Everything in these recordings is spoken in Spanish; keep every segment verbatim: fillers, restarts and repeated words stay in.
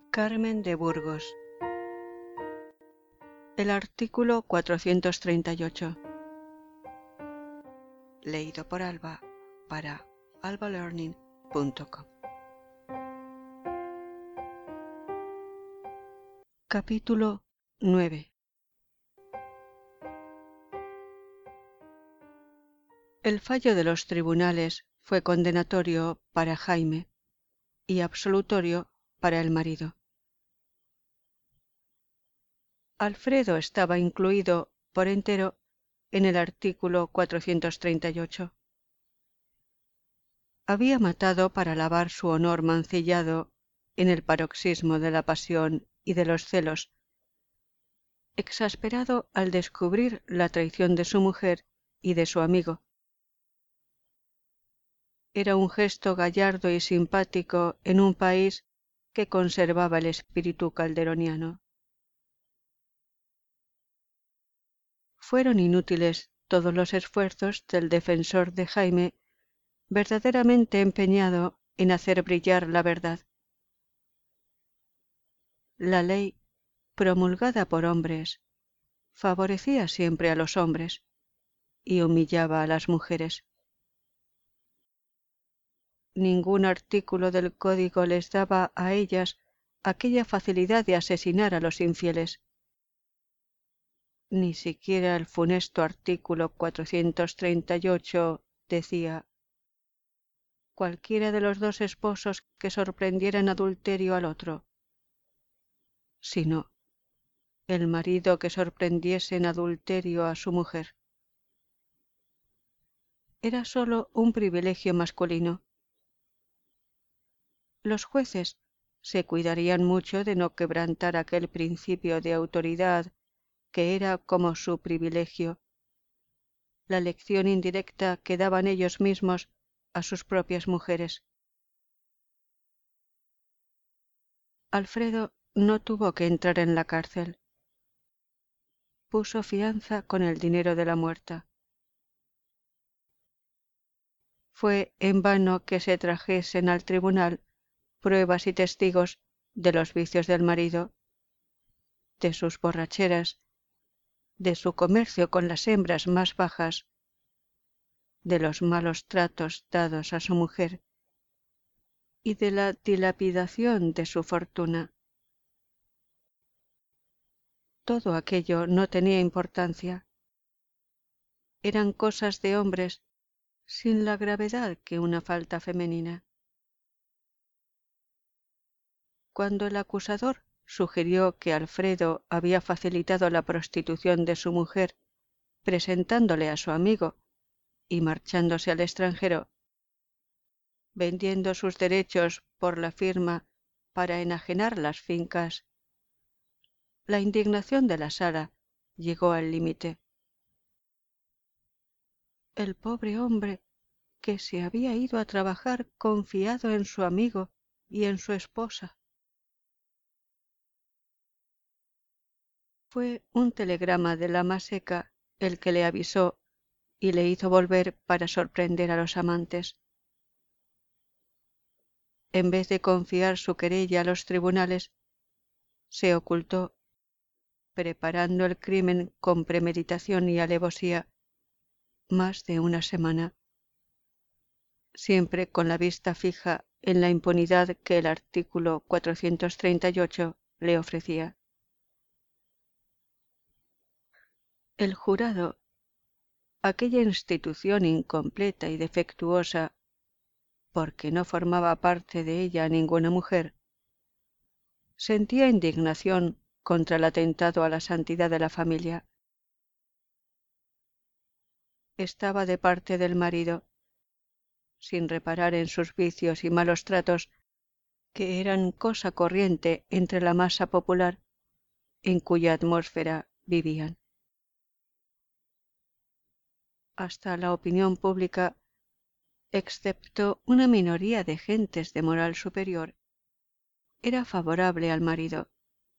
Carmen de Burgos. El artículo cuatrocientos treinta y ocho. Leído por Alba para alba learning punto com. Capítulo nueve. El fallo de los tribunales fue condenatorio para Jaime y absolutorio para el marido. Alfredo estaba incluido por entero en el artículo cuatrocientos treinta y ocho. Había matado para lavar su honor mancillado en el paroxismo de la pasión y de los celos, exasperado al descubrir la traición de su mujer y de su amigo. Era un gesto gallardo y simpático en un país que conservaba el espíritu calderoniano. Fueron inútiles todos los esfuerzos del defensor de Jaime, verdaderamente empeñado en hacer brillar la verdad. La ley, promulgada por hombres, favorecía siempre a los hombres y humillaba a las mujeres. Ningún artículo del código les daba a ellas aquella facilidad de asesinar a los infieles. Ni siquiera el funesto artículo cuatrocientos treinta y ocho decía: cualquiera de los dos esposos que sorprendiera en adulterio al otro, sino el marido que sorprendiese en adulterio a su mujer. Era sólo un privilegio masculino. Los jueces se cuidarían mucho de no quebrantar aquel principio de autoridad que era como su privilegio, la lección indirecta que daban ellos mismos a sus propias mujeres. Alfredo no tuvo que entrar en la cárcel. Puso fianza con el dinero de la muerta. Fue en vano que se trajesen al tribunal pruebas y testigos de los vicios del marido, de sus borracheras, de su comercio con las hembras más bajas, de los malos tratos dados a su mujer y de la dilapidación de su fortuna. Todo aquello no tenía importancia. Eran cosas de hombres sin la gravedad que una falta femenina. Cuando el acusador sugirió que Alfredo había facilitado la prostitución de su mujer presentándole a su amigo y marchándose al extranjero, vendiendo sus derechos por la firma para enajenar las fincas, la indignación de la sala llegó al límite. El pobre hombre, que se había ido a trabajar confiado en su amigo y en su esposa. Fue un telegrama de la Maseca el que le avisó y le hizo volver para sorprender a los amantes. En vez de confiar su querella a los tribunales, se ocultó, preparando el crimen con premeditación y alevosía, más de una semana, siempre con la vista fija en la impunidad que el artículo cuatrocientos treinta y ocho le ofrecía. El jurado, aquella institución incompleta y defectuosa, porque no formaba parte de ella ninguna mujer, sentía indignación contra el atentado a la santidad de la familia. Estaba de parte del marido, sin reparar en sus vicios y malos tratos, que eran cosa corriente entre la masa popular en cuya atmósfera vivían. Hasta la opinión pública, excepto una minoría de gentes de moral superior, era favorable al marido.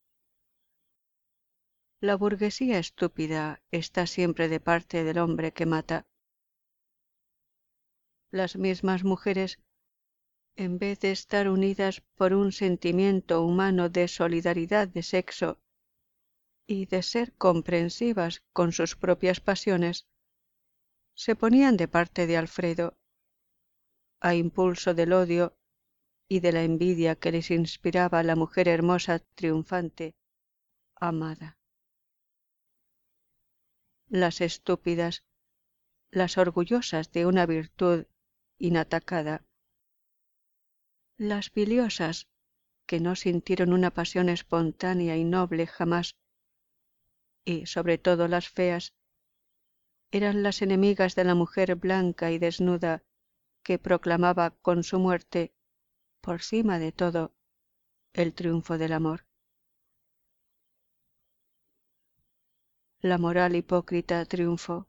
La burguesía estúpida está siempre de parte del hombre que mata. Las mismas mujeres en vez de estar unidas por un sentimiento humano de solidaridad de sexo y de ser comprensivas con sus propias pasiones, se ponían de parte de Alfredo, a impulso del odio y de la envidia que les inspiraba la mujer hermosa, triunfante, amada. Las estúpidas, las orgullosas de una virtud inatacada, las biliosas que no sintieron una pasión espontánea y noble jamás, y sobre todo las feas, eran las enemigas de la mujer blanca y desnuda que proclamaba con su muerte, por cima de todo, el triunfo del amor. La moral hipócrita triunfó.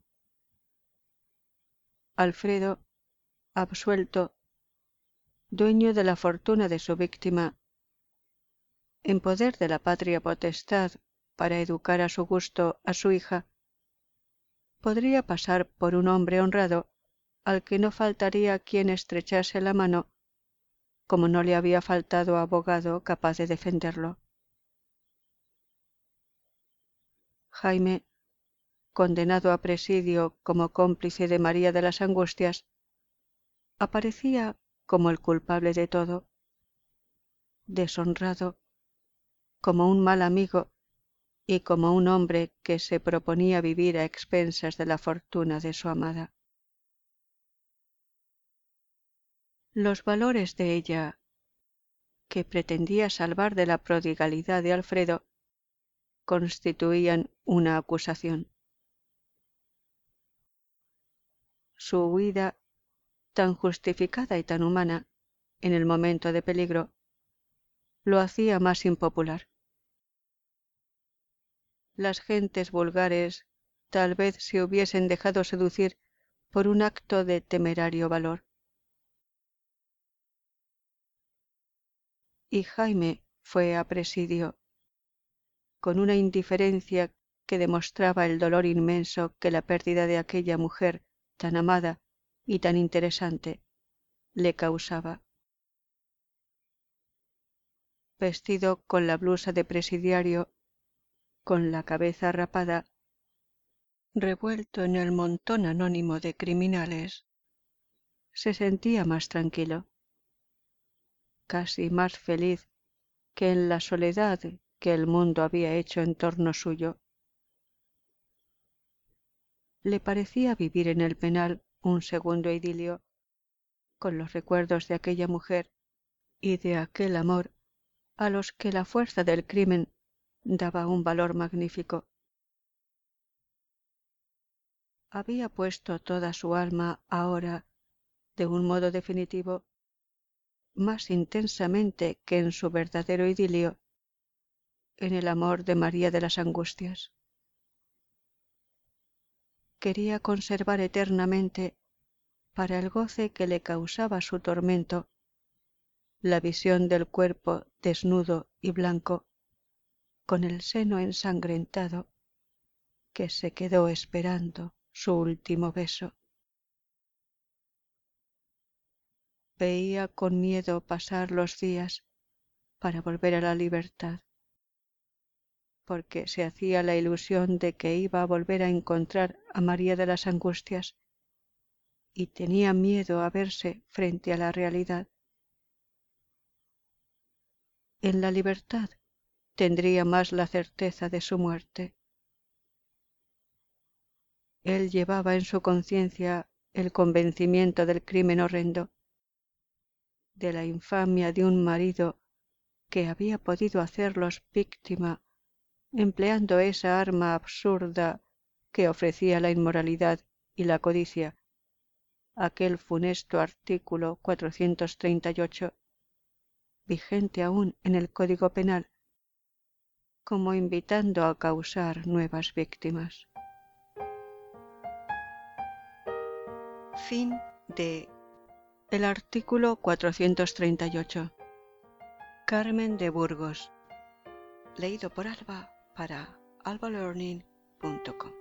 Alfredo, absuelto, dueño de la fortuna de su víctima, en poder de la patria potestad para educar a su gusto a su hija, podría pasar por un hombre honrado al que no faltaría quien estrechase la mano, como no le había faltado abogado capaz de defenderlo. Jaime, condenado a presidio como cómplice de María de las Angustias, aparecía como el culpable de todo, deshonrado, como un mal amigo y como un hombre que se proponía vivir a expensas de la fortuna de su amada. Los valores de ella, que pretendía salvar de la prodigalidad de Alfredo, constituían una acusación. Su huida, tan justificada y tan humana, en el momento de peligro, lo hacía más impopular. Las gentes vulgares tal vez se hubiesen dejado seducir por un acto de temerario valor. Y Jaime fue a presidio, con una indiferencia que demostraba el dolor inmenso que la pérdida de aquella mujer tan amada y tan interesante le causaba. Vestido con la blusa de presidiario, con la cabeza rapada, revuelto en el montón anónimo de criminales, se sentía más tranquilo, casi más feliz que en la soledad que el mundo había hecho en torno suyo. Le parecía vivir en el penal un segundo idilio, con los recuerdos de aquella mujer y de aquel amor a los que la fuerza del crimen daba un valor magnífico. Había puesto toda su alma ahora, de un modo definitivo, más intensamente que en su verdadero idilio, en el amor de María de las Angustias. Quería conservar eternamente, para el goce que le causaba su tormento, la visión del cuerpo desnudo y blanco, con el seno ensangrentado, que se quedó esperando su último beso. Veía con miedo pasar los días para volver a la libertad, porque se hacía la ilusión de que iba a volver a encontrar a María de las Angustias, y tenía miedo a verse frente a la realidad. En la libertad tendría más la certeza de su muerte. Él llevaba en su conciencia el convencimiento del crimen horrendo, de la infamia de un marido que había podido hacerlos víctima empleando esa arma absurda que ofrecía la inmoralidad y la codicia, aquel funesto artículo cuatrocientos treinta y ocho, vigente aún en el Código Penal, como invitando a causar nuevas víctimas. Fin de el artículo cuatrocientos treinta y ocho. Carmen de Burgos. Leído por Alba para alba learning punto com.